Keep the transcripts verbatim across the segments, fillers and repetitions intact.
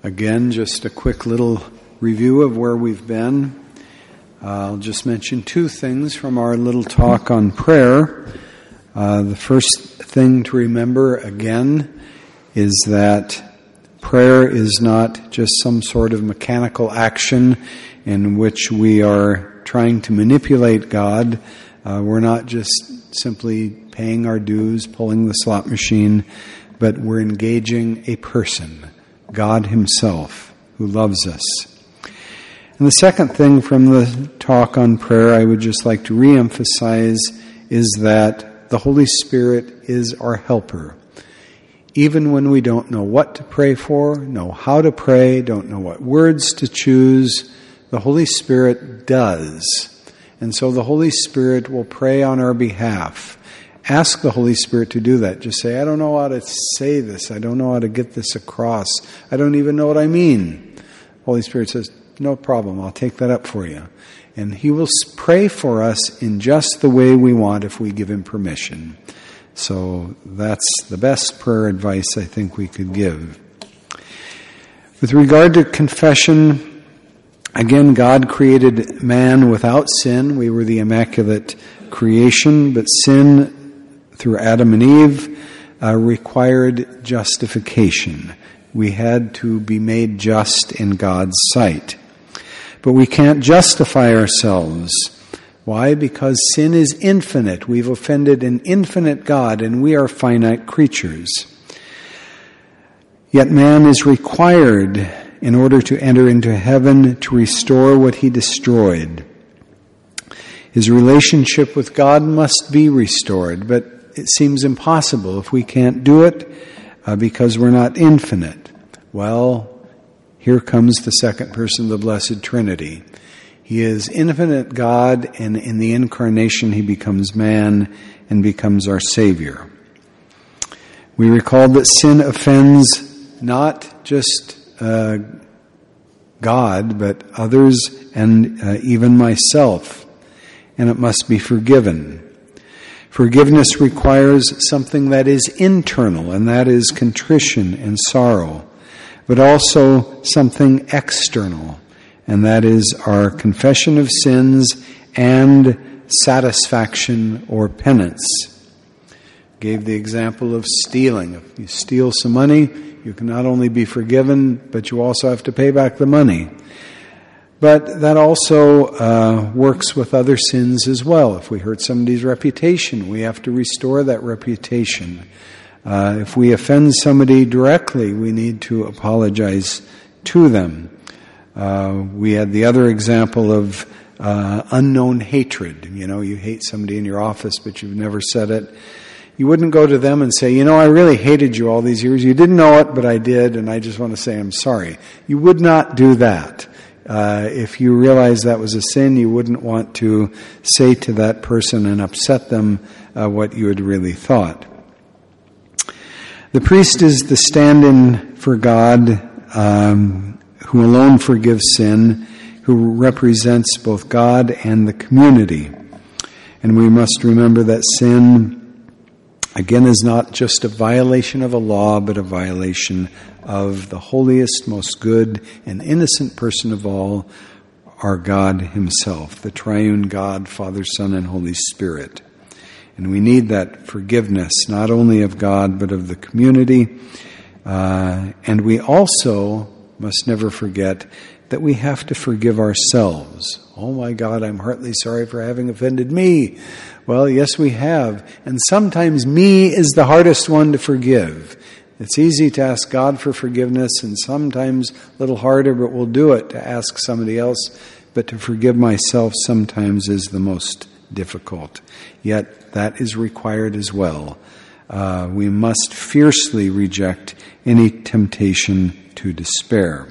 Again, just a quick little review of where we've been. Uh, I'll just mention two things from our little talk on prayer. Uh, the first thing to remember, again, is that prayer is not just some sort of mechanical action in which we are trying to manipulate God. Uh, we're not just simply paying our dues, pulling the slot machine, but we're engaging a person, God Himself, who loves us. And the second thing from the talk on prayer I would just like to reemphasize is that the Holy Spirit is our helper. Even when we don't know what to pray for, know how to pray, don't know what words to choose, the Holy Spirit does. And so the Holy Spirit will pray on our behalf. Ask the Holy Spirit to do that. Just say, I don't know how to say this. I don't know how to get this across. I don't even know what I mean. Holy Spirit says, no problem. I'll take that up for you. And He will pray for us in just the way we want if we give Him permission. So that's the best prayer advice I think we could give. With regard to confession, again, God created man without sin. We were the immaculate creation, but sin through Adam and Eve uh, required justification. We had to be made just in God's sight. But we can't justify ourselves. Why? Because sin is infinite. We've offended an infinite God, and we are finite creatures. Yet man is required, in order to enter into heaven, to restore what he destroyed. His relationship with God must be restored, but it seems impossible if we can't do it uh, because we're not infinite. Well, here comes the second person of the Blessed Trinity. He is infinite God, and in the incarnation He becomes man and becomes our Savior. We recall that sin offends not just uh, God, but others and uh, even myself, and it must be forgiven. Forgiveness requires something that is internal, and that is contrition and sorrow, but also something external, and that is our confession of sins and satisfaction or penance. Gave the example of stealing. If you steal some money, you can not only be forgiven, but you also have to pay back the money. But that also uh, works with other sins as well. If we hurt somebody's reputation, we have to restore that reputation. Uh, if we offend somebody directly, we need to apologize to them. Uh, we had the other example of uh, unknown hatred. You know, you hate somebody in your office, but you've never said it. You wouldn't go to them and say, you know, I really hated you all these years. You didn't know it, but I did, and I just want to say I'm sorry. You would not do that. Uh, if you realize that was a sin, you wouldn't want to say to that person and upset them uh, what you had really thought. The priest is the stand-in for God, um, who alone forgives sin, who represents both God and the community. And we must remember that sin, again, is not just a violation of a law, but a violation of the holiest, most good, and innocent person of all, our God Himself, the triune God, Father, Son, and Holy Spirit. And we need that forgiveness, not only of God, but of the community. Uh, and we also must never forget that we have to forgive ourselves. Oh my God, I'm heartily sorry for having offended me. Well, yes, we have. And sometimes me is the hardest one to forgive. It's easy to ask God for forgiveness, and sometimes a little harder, but we'll do it to ask somebody else. But to forgive myself sometimes is the most difficult. Yet that is required as well. Uh, we must fiercely reject any temptation to despair.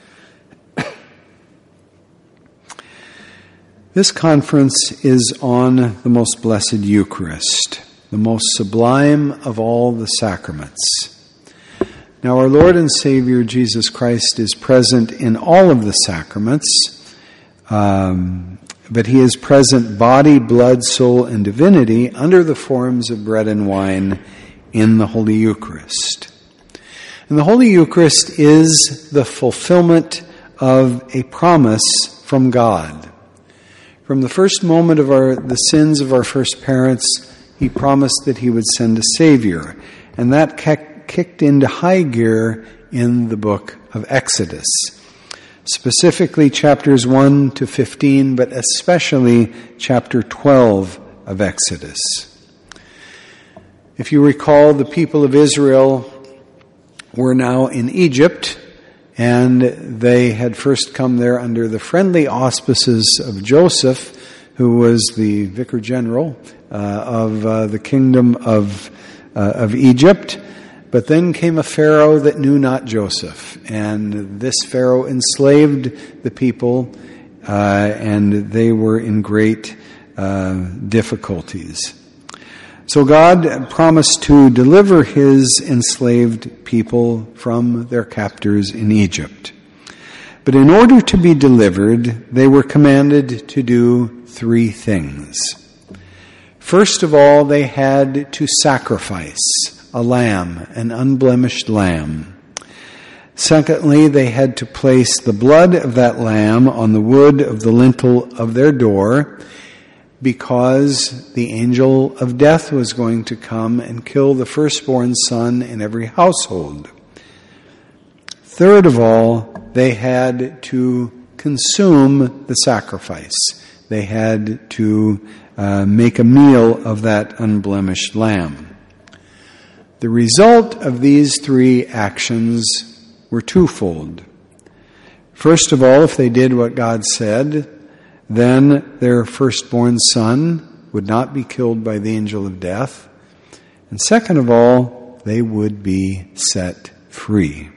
This conference is on the most blessed Eucharist, the most sublime of all the sacraments. Now, our Lord and Savior Jesus Christ is present in all of the sacraments, um, but He is present body, blood, soul, and divinity under the forms of bread and wine in the Holy Eucharist. And the Holy Eucharist is the fulfillment of a promise from God. From the first moment of our, the sins of our first parents, He promised that He would send a Savior. And that ke- kicked into high gear in the book of Exodus. Specifically chapters one to fifteen, but especially chapter twelve of Exodus. If you recall, the people of Israel were now in Egypt, and they had first come there under the friendly auspices of Joseph, who was the vicar general uh, of uh, the kingdom of uh, of Egypt. But then came a Pharaoh that knew not Joseph, and this Pharaoh enslaved the people, uh, and they were in great uh, difficulties. So God promised to deliver His enslaved people from their captors in Egypt. But in order to be delivered, they were commanded to do three things. First of all, they had to sacrifice a lamb, an unblemished lamb. Secondly, they had to place the blood of that lamb on the wood of the lintel of their door, because the angel of death was going to come and kill the firstborn son in every household. Third of all, they had to consume the sacrifice. They had to uh, make a meal of that unblemished lamb. The result of these three actions were twofold. First of all, if they did what God said, then their firstborn son would not be killed by the angel of death. And second of all, they would be set free.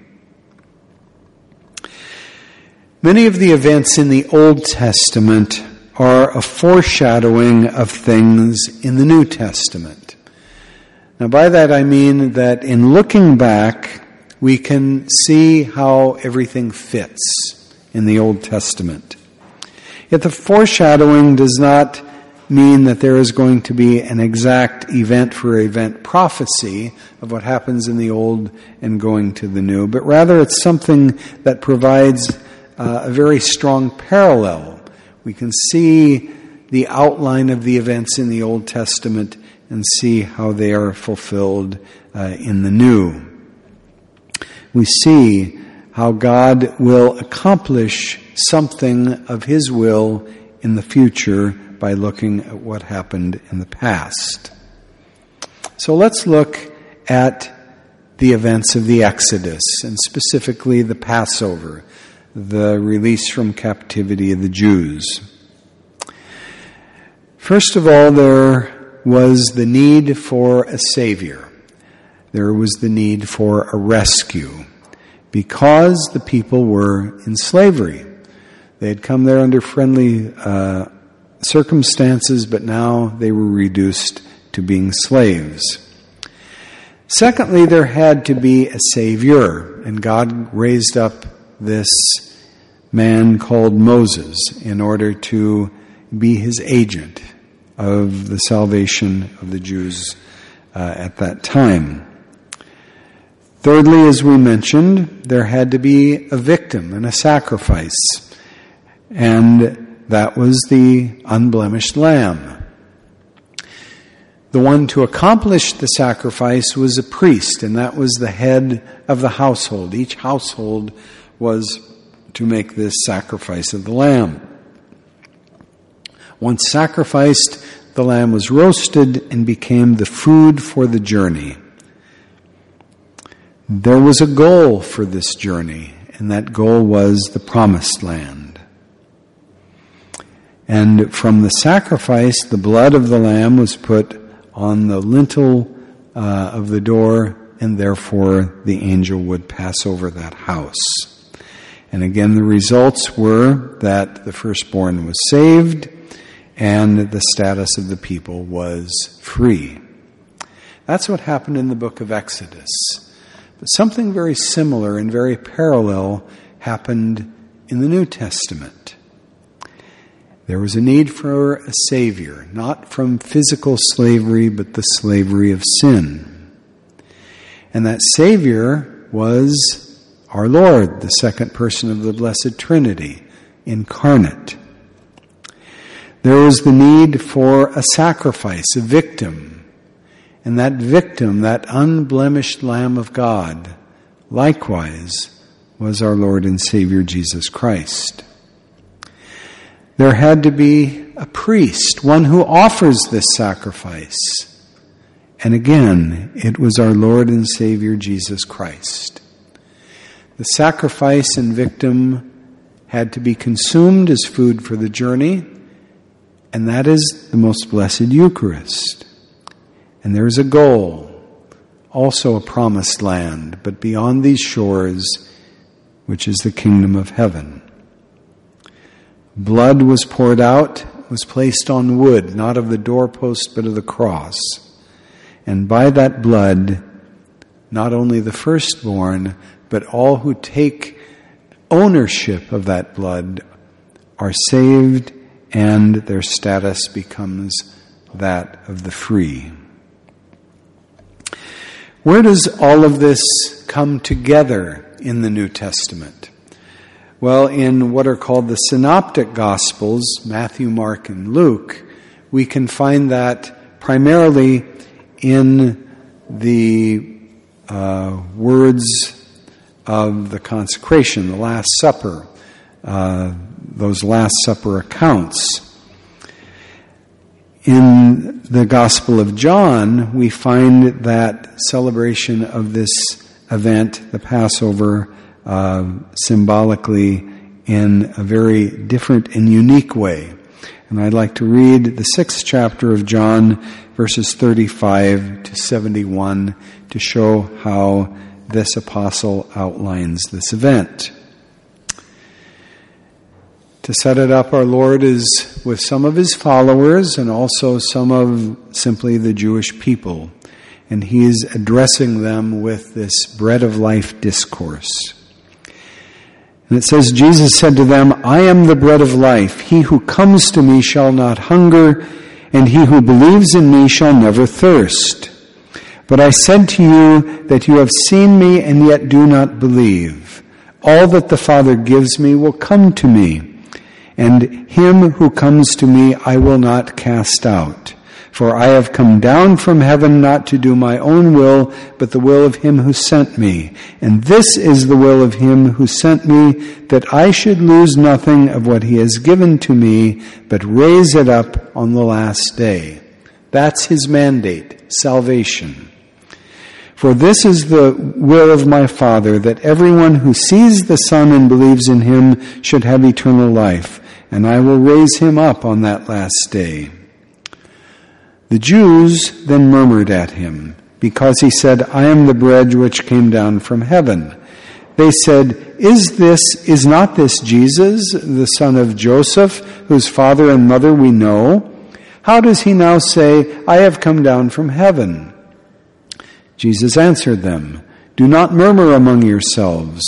Many of the events in the Old Testament are a foreshadowing of things in the New Testament. Now, by that I mean that in looking back, we can see how everything fits in the Old Testament. Yet the foreshadowing does not mean that there is going to be an exact event for event prophecy of what happens in the Old and going to the New, but rather it's something that provides uh, a very strong parallel. We can see the outline of the events in the Old Testament and see how they are fulfilled uh, in the New. We see how God will accomplish something of His will in the future by looking at what happened in the past. So let's look at the events of the Exodus, and specifically the Passover, the release from captivity of the Jews. First of all, there was the need for a Savior. There was the need for a rescue, because the people were in slavery. They had come there under friendly uh, circumstances, but now they were reduced to being slaves. Secondly, there had to be a Savior, and God raised up this man called Moses in order to be His agent of the salvation of the Jews uh, at that time. Thirdly, as we mentioned, there had to be a victim and a sacrifice, and that was the unblemished lamb. The one to accomplish the sacrifice was a priest, and that was the head of the household. Each household was to make this sacrifice of the lamb. Once sacrificed, the lamb was roasted and became the food for the journey. There was a goal for this journey, and that goal was the Promised Land. And from the sacrifice, the blood of the lamb was put on the lintel uh, of the door, and therefore the angel would pass over that house. And again, the results were that the firstborn was saved, and the status of the people was free. That's what happened in the book of Exodus. But something very similar and very parallel happened in the New Testament. There was a need for a Savior, not from physical slavery, but the slavery of sin. And that Savior was our Lord, the second person of the Blessed Trinity, incarnate. There was the need for a sacrifice, a victim. And that victim, that unblemished Lamb of God, likewise was our Lord and Savior Jesus Christ. There had to be a priest, one who offers this sacrifice. And again, it was our Lord and Savior Jesus Christ. The sacrifice and victim had to be consumed as food for the journey, and that is the most blessed Eucharist. And there is a goal, also a promised land, but beyond these shores, which is the kingdom of heaven. Blood was poured out, was placed on wood, not of the doorpost, but of the cross. And by that blood, not only the firstborn, but all who take ownership of that blood are saved, and their status becomes that of the free. Where does all of this come together in the New Testament? Well, in what are called the Synoptic Gospels, Matthew, Mark, and Luke, we can find that primarily in the uh, words of the consecration, the Last Supper, uh, those Last Supper accounts. In the Gospel of John, we find that celebration of this event, the Passover, uh, symbolically in a very different and unique way. And I'd like to read the sixth chapter of John, verses thirty-five to seventy-one, to show how this apostle outlines this event. To set it up, our Lord is with some of his followers and also some of simply the Jewish people. And he is addressing them with this bread of life discourse. And it says, Jesus said to them, I am the bread of life. He who comes to me shall not hunger, and he who believes in me shall never thirst. But I said to you that you have seen me and yet do not believe. All that the Father gives me will come to me, and him who comes to me I will not cast out. For I have come down from heaven not to do my own will, but the will of him who sent me. And this is the will of him who sent me, that I should lose nothing of what he has given to me, but raise it up on the last day. That's his mandate, salvation. For this is the will of my Father, that everyone who sees the Son and believes in him should have eternal life, and I will raise him up on that last day. The Jews then murmured at him, because he said, I am the bread which came down from heaven. They said, Is this, is not this Jesus, the son of Joseph, whose father and mother we know? How does he now say, I have come down from heaven? Jesus answered them, Do not murmur among yourselves.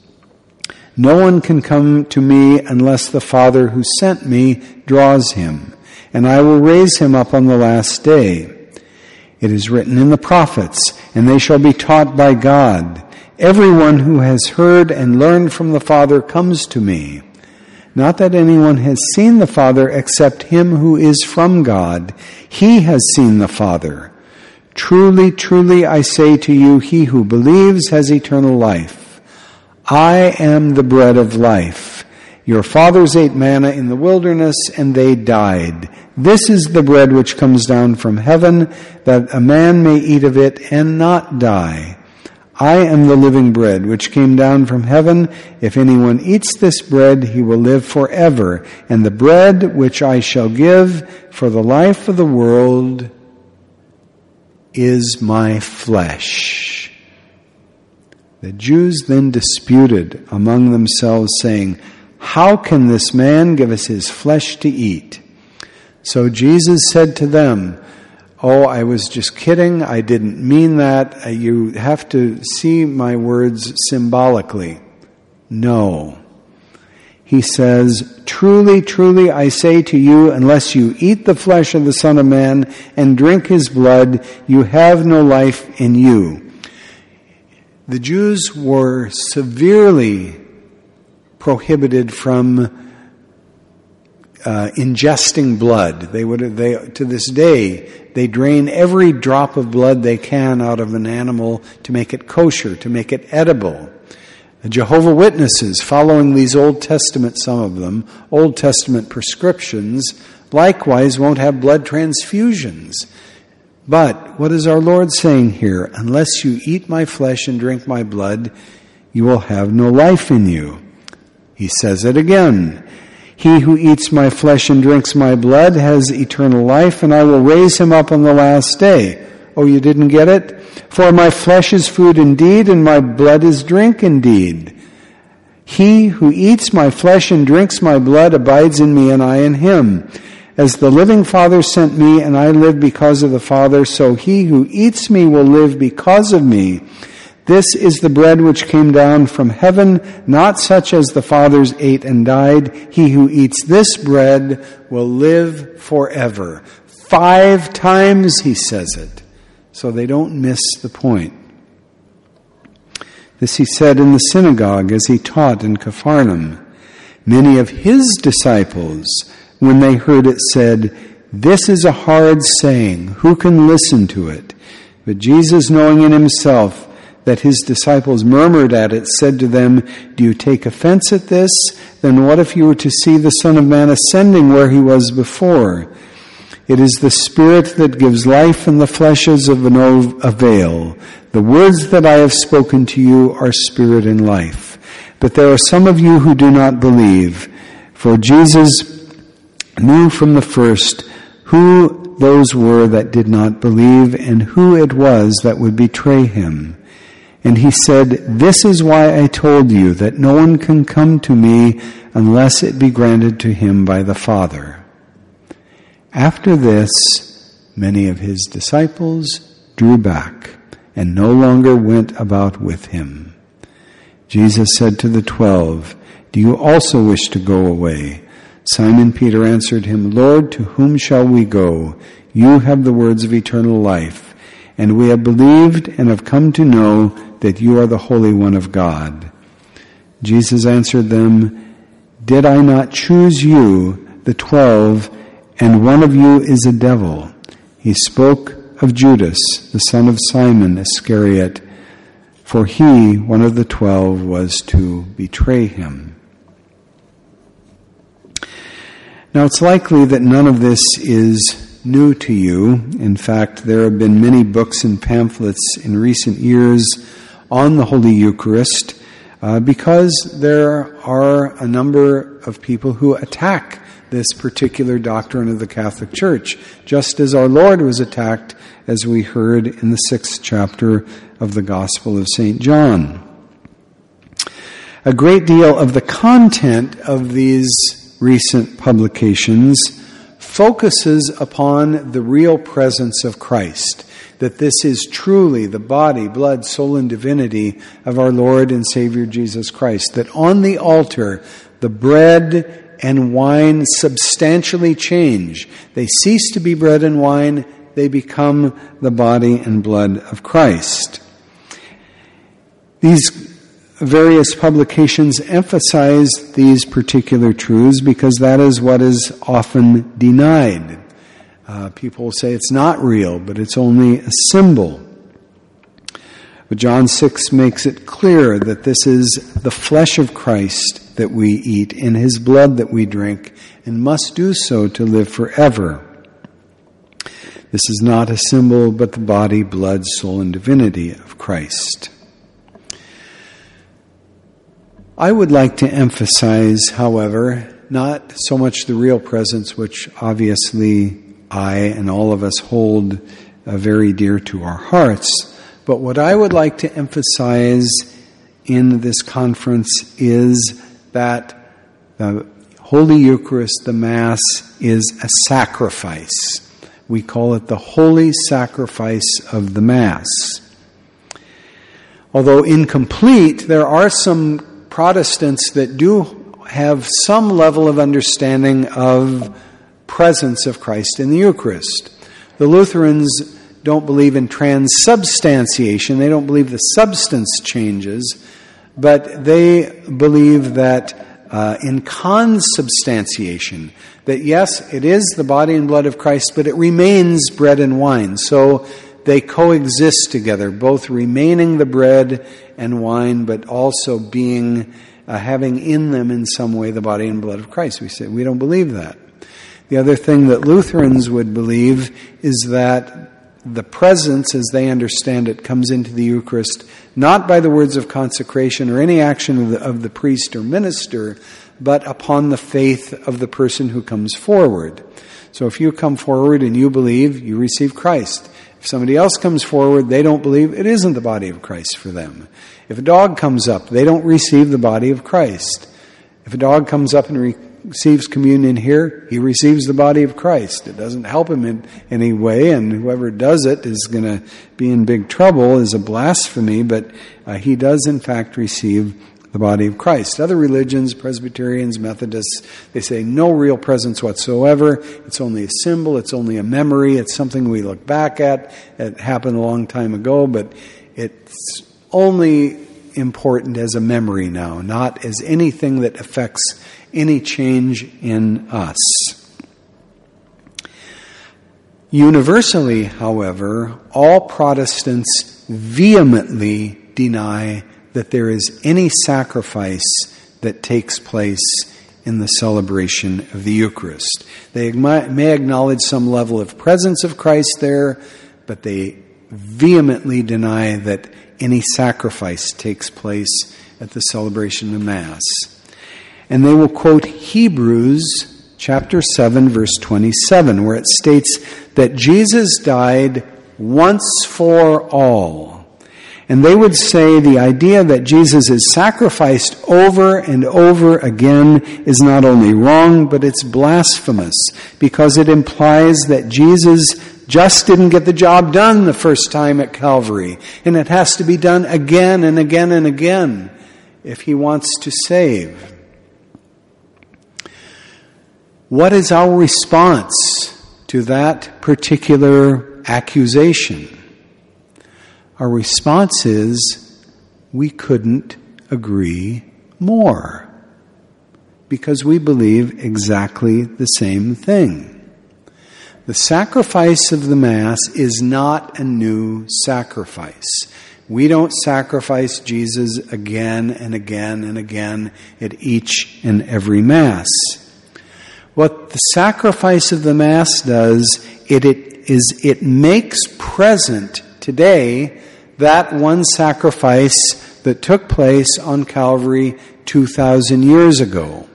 No one can come to me unless the Father who sent me draws him, and I will raise him up on the last day. It is written in the prophets, and they shall be taught by God. Everyone who has heard and learned from the Father comes to me. Not that anyone has seen the Father except him who is from God. He has seen the Father. Truly, truly, I say to you, he who believes has eternal life. I am the bread of life. Your fathers ate manna in the wilderness, and they died. This is the bread which comes down from heaven, that a man may eat of it and not die. I am the living bread which came down from heaven. If anyone eats this bread, he will live forever. And the bread which I shall give for the life of the world is my flesh. The Jews then disputed among themselves, saying, How can this man give us his flesh to eat? So Jesus said to them, Oh, I was just kidding. I didn't mean that. You have to see my words symbolically. No. He says, Truly, truly, I say to you, unless you eat the flesh of the Son of Man and drink his blood, you have no life in you. the Jews were severely prohibited from uh, ingesting blood. They would, they, to this day, they drain every drop of blood they can out of an animal to make it kosher, to make it edible. The Jehovah's Witnesses, following these Old Testament, some of them, Old Testament prescriptions, likewise won't have blood transfusions. But what is our Lord saying here? Unless you eat my flesh and drink my blood, you will have no life in you. He says it again. He who eats my flesh and drinks my blood has eternal life, and I will raise him up on the last day. Oh, you didn't get it? For my flesh is food indeed, and my blood is drink indeed. He who eats my flesh and drinks my blood abides in me, and I in him. As the living Father sent me, and I live because of the Father, so he who eats me will live because of me. This is the bread which came down from heaven, not such as the fathers ate and died. He who eats this bread will live forever. Five times he says it, so they don't miss the point. This he said in the synagogue as he taught in Capharnaum. Many of his disciples, when they heard it, said, "This is a hard saying. Who can listen to it?" But Jesus, knowing in himself that his disciples murmured at it, said to them, "Do you take offense at this? Then what if you were to see the Son of Man ascending where he was before? It is the Spirit that gives life, and the flesh is of no avail. The words that I have spoken to you are spirit and life. But there are some of you who do not believe." For Jesus knew from the first who those were that did not believe and who it was that would betray him. And he said, "This is why I told you that no one can come to me unless it be granted to him by the Father." After this, many of his disciples drew back and no longer went about with him. Jesus said to the twelve, "Do you also wish to go away?" Simon Peter answered him, "Lord, to whom shall we go? You have the words of eternal life, and we have believed and have come to know that you are the Holy One of God." Jesus answered them, "Did I not choose you, the twelve, and one of you is a devil?" He spoke of Judas, the son of Simon Iscariot, for he, one of the twelve, was to betray him. Now it's likely that none of this is new to you. In fact, there have been many books and pamphlets in recent years on the Holy Eucharist uh, because there are a number of people who attack this particular doctrine of the Catholic Church, just as our Lord was attacked, as we heard in the sixth chapter of the Gospel of Saint John. A great deal of the content of these recent publications focuses upon the real presence of Christ, that this is truly the body, blood, soul, and divinity of our Lord and Savior Jesus Christ, that on the altar the bread and wine substantially change. They cease to be bread and wine, they become the body and blood of Christ. These various publications emphasize these particular truths because that is what is often denied. Uh, people say it's not real, but it's only a symbol. But John six makes it clear that this is the flesh of Christ that we eat and his blood that we drink, and must do so to live forever. This is not a symbol, but the body, blood, soul, and divinity of Christ. I would like to emphasize, however, not so much the real presence, which obviously I and all of us hold uh, very dear to our hearts, but what I would like to emphasize in this conference is that the Holy Eucharist, the Mass, is a sacrifice. We call it the holy sacrifice of the Mass. Although incomplete, there are some Protestants that do have some level of understanding of presence of Christ in the Eucharist. The Lutherans don't believe in transubstantiation. They don't believe the substance changes, but they believe that uh, in consubstantiation, that yes, it is the body and blood of Christ, but it remains bread and wine. So they coexist together, both remaining the bread and wine, but also being, uh, having in them in some way the body and blood of Christ. We say we don't believe that. The other thing that Lutherans would believe is that the presence, as they understand it, comes into the Eucharist not by the words of consecration or any action of the, of the priest or minister, but upon the faith of the person who comes forward. So if you come forward and you believe, you receive Christ. If somebody else comes forward, they don't believe, it isn't the body of Christ for them. If a dog comes up, they don't receive the body of Christ. If a dog comes up and re- receives communion here, he receives the body of Christ. It doesn't help him in any way, and whoever does it is going to be in big trouble as a blasphemy, but uh, he does in fact receive the body of Christ. Other religions, Presbyterians, Methodists, they say no real presence whatsoever. It's only a symbol. It's only a memory. It's something we look back at. It happened a long time ago, but it's only important as a memory now, not as anything that affects any change in us. Universally, however, all Protestants vehemently deny that there is any sacrifice that takes place in the celebration of the Eucharist. They may acknowledge some level of presence of Christ there, but they vehemently deny that any sacrifice takes place at the celebration of Mass. And they will quote Hebrews chapter seven, verse twenty-seven, where it states that Jesus died once for all. And they would say the idea that Jesus is sacrificed over and over again is not only wrong, but it's blasphemous, because it implies that Jesus just didn't get the job done the first time at Calvary, and it has to be done again and again and again if he wants to save. What is our response to that particular accusation? Our response is, we couldn't agree more, because we believe exactly the same thing. The sacrifice of the Mass is not a new sacrifice. We don't sacrifice Jesus again and again and again at each and every Mass. What the sacrifice of the Mass does, it, it is it makes present today that one sacrifice that took place on Calvary two thousand years ago.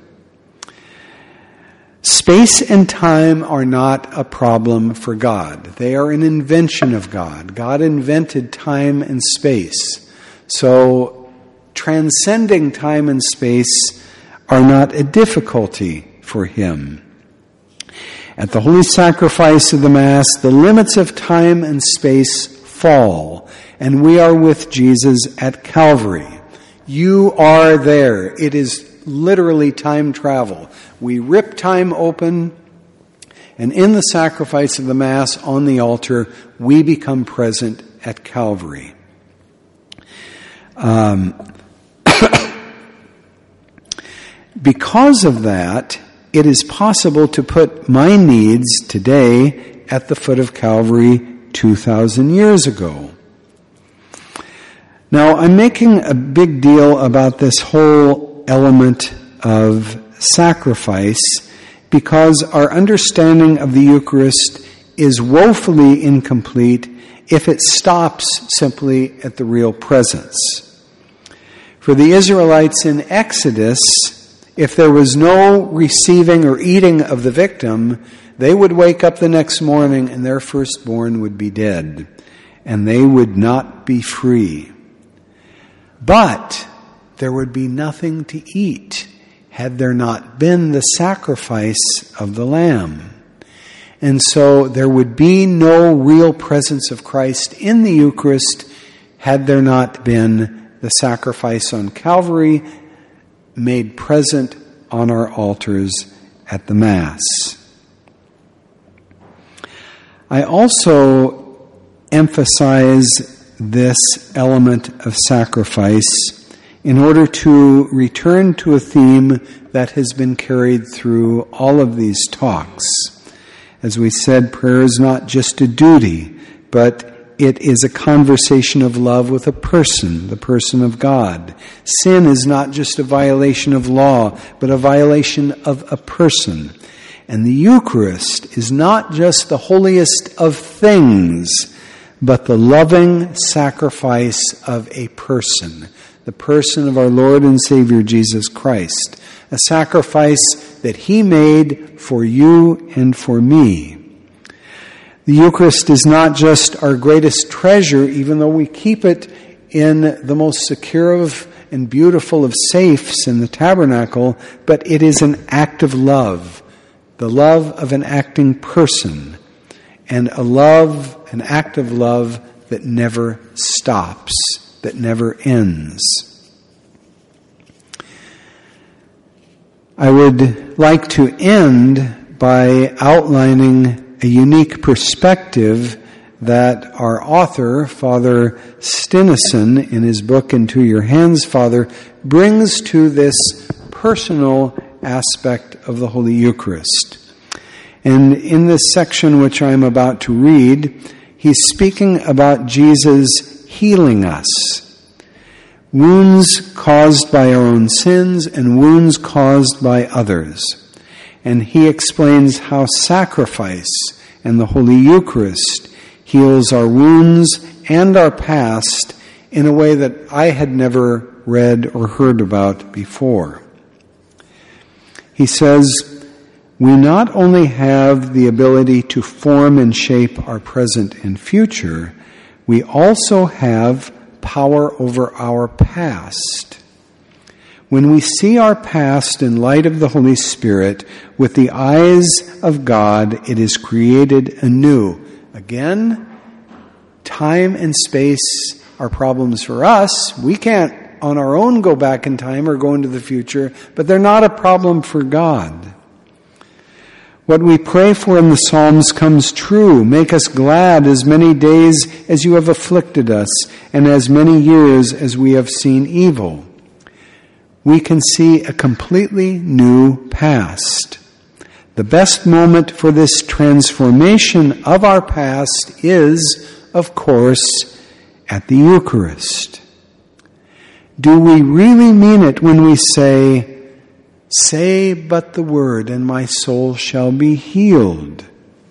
Space and time are not a problem for God. They are an invention of God. God invented time and space. So transcending time and space are not a difficulty for him. At the holy sacrifice of the Mass, the limits of time and space fall, and we are with Jesus at Calvary. You are there. It is literally time travel. We rip time open, and in the sacrifice of the Mass on the altar, we become present at Calvary. Um, because of that, it is possible to put my needs today at the foot of Calvary two thousand years ago. Now, I'm making a big deal about this whole element of sacrifice because our understanding of the Eucharist is woefully incomplete if it stops simply at the real presence. For the Israelites in Exodus, if there was no receiving or eating of the victim, they would wake up the next morning and their firstborn would be dead, and they would not be free. But there would be nothing to eat had there not been the sacrifice of the Lamb. And so there would be no real presence of Christ in the Eucharist had there not been the sacrifice on Calvary made present on our altars at the Mass. I also emphasize this element of sacrifice in order to return to a theme that has been carried through all of these talks. As we said, prayer is not just a duty, but it is a conversation of love with a person, the person of God. Sin is not just a violation of law, but a violation of a person. And the Eucharist is not just the holiest of things, but the loving sacrifice of a person, the person of our Lord and Savior Jesus Christ, a sacrifice that He made for you and for me. The Eucharist is not just our greatest treasure, even though we keep it in the most secure of and beautiful of safes in the tabernacle, but it is an act of love, the love of an acting person, and a love, an act of love that never stops, that never ends. I would like to end by outlining a unique perspective that our author, Father Stinnesen, in his book Into Your Hands, Father, brings to this personal aspect of the Holy Eucharist. And in this section which I am about to read, he's speaking about Jesus healing us. Wounds caused by our own sins and wounds caused by others. And he explains how sacrifice and the Holy Eucharist heals our wounds and our past in a way that I had never read or heard about before. He says, we not only have the ability to form and shape our present and future, we also have power over our past. When we see our past in light of the Holy Spirit with the eyes of God, it is created anew. Again, time and space are problems for us. We can't on our own go back in time or go into the future, but they're not a problem for God. What we pray for in the Psalms comes true. Make us glad as many days as you have afflicted us, and as many years as we have seen evil. We can see a completely new past. The best moment for this transformation of our past is, of course, at the Eucharist. Do we really mean it when we say, "Say but the word, and my soul shall be healed"?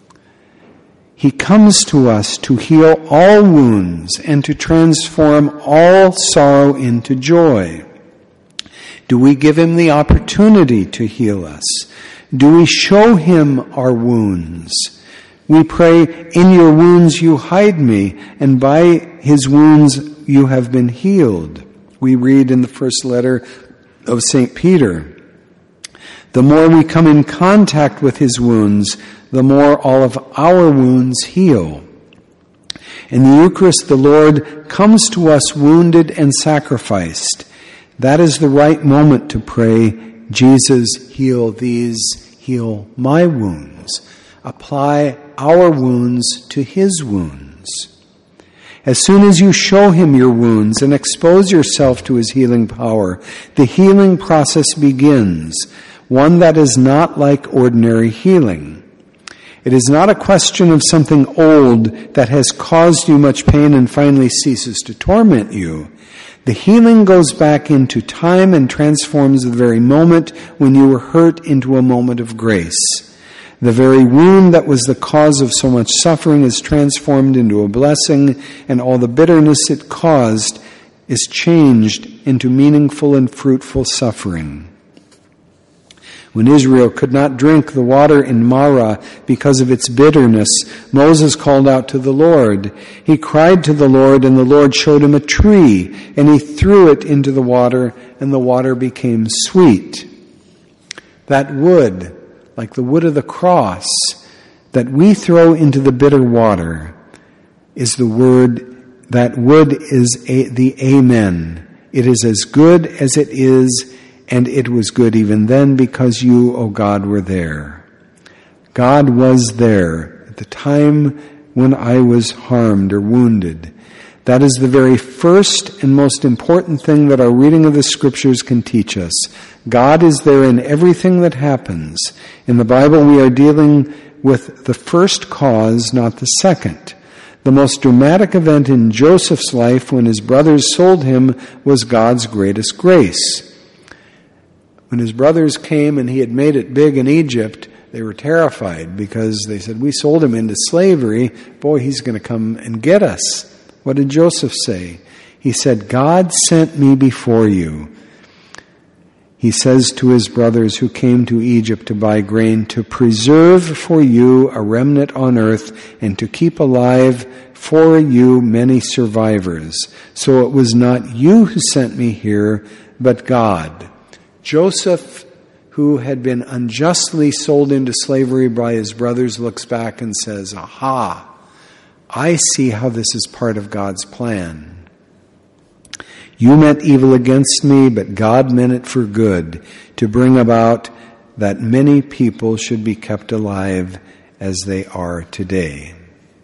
He comes to us to heal all wounds and to transform all sorrow into joy. Do we give Him the opportunity to heal us? Do we show Him our wounds? We pray, "In your wounds you hide me, and by His wounds you have been healed." We read in the first letter of Saint Peter. The more we come in contact with His wounds, the more all of our wounds heal. In the Eucharist, the Lord comes to us wounded and sacrificed. That is the right moment to pray, "Jesus, heal these, heal my wounds." Apply our wounds to His wounds. As soon as you show Him your wounds and expose yourself to His healing power, the healing process begins, one that is not like ordinary healing. It is not a question of something old that has caused you much pain and finally ceases to torment you. The healing goes back into time and transforms the very moment when you were hurt into a moment of grace. The very wound that was the cause of so much suffering is transformed into a blessing, and all the bitterness it caused is changed into meaningful and fruitful suffering. When Israel could not drink the water in Marah because of its bitterness, Moses called out to the Lord. He cried to the Lord, and the Lord showed him a tree, and he threw it into the water, and the water became sweet. That wood, like the wood of the cross, that we throw into the bitter water, is the word, that wood is a, the Amen. It is as good as it is, and it was good even then because you, O God, were there. God was there at the time when I was harmed or wounded. That is the very first and most important thing that our reading of the Scriptures can teach us. God is there in everything that happens. In the Bible, we are dealing with the first cause, not the second. The most dramatic event in Joseph's life when his brothers sold him was God's greatest grace. When his brothers came and he had made it big in Egypt, they were terrified because they said, we sold him into slavery. Boy, he's going to come and get us. What did Joseph say? He said, God sent me before you. He says to his brothers who came to Egypt to buy grain, to preserve for you a remnant on earth and to keep alive for you many survivors. So it was not you who sent me here, but God. Joseph, who had been unjustly sold into slavery by his brothers, looks back and says, aha, I see how this is part of God's plan. You meant evil against me, but God meant it for good, to bring about that many people should be kept alive as they are today.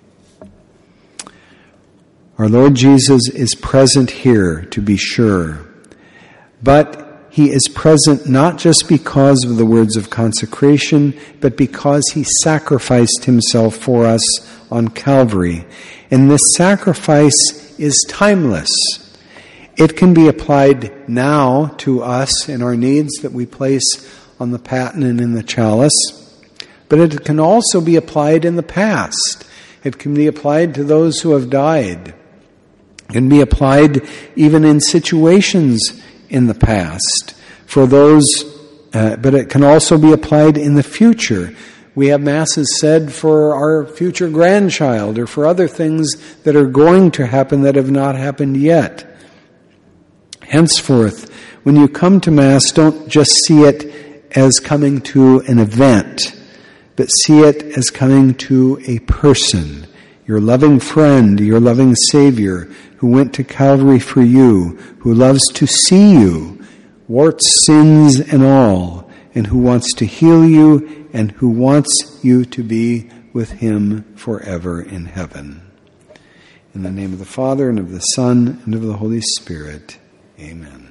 Our Lord Jesus is present here, to be sure, but he is present not just because of the words of consecration, but because he sacrificed himself for us on Calvary. And this sacrifice is timeless. It can be applied now to us in our needs that we place on the paten and in the chalice, but it can also be applied in the past. It can be applied to those who have died. It can be applied even in situations in the past for those, uh, but it can also be applied in the future. We have masses said for our future grandchild or for other things that are going to happen that have not happened yet. Henceforth, when you come to Mass, don't just see it as coming to an event, but see it as coming to a person, your loving friend, your loving Savior, who went to Calvary for you, who loves to see you, warts, sins, and all, and who wants to heal you, and who wants you to be with him forever in heaven. In the name of the Father, and of the Son, and of the Holy Spirit, amen.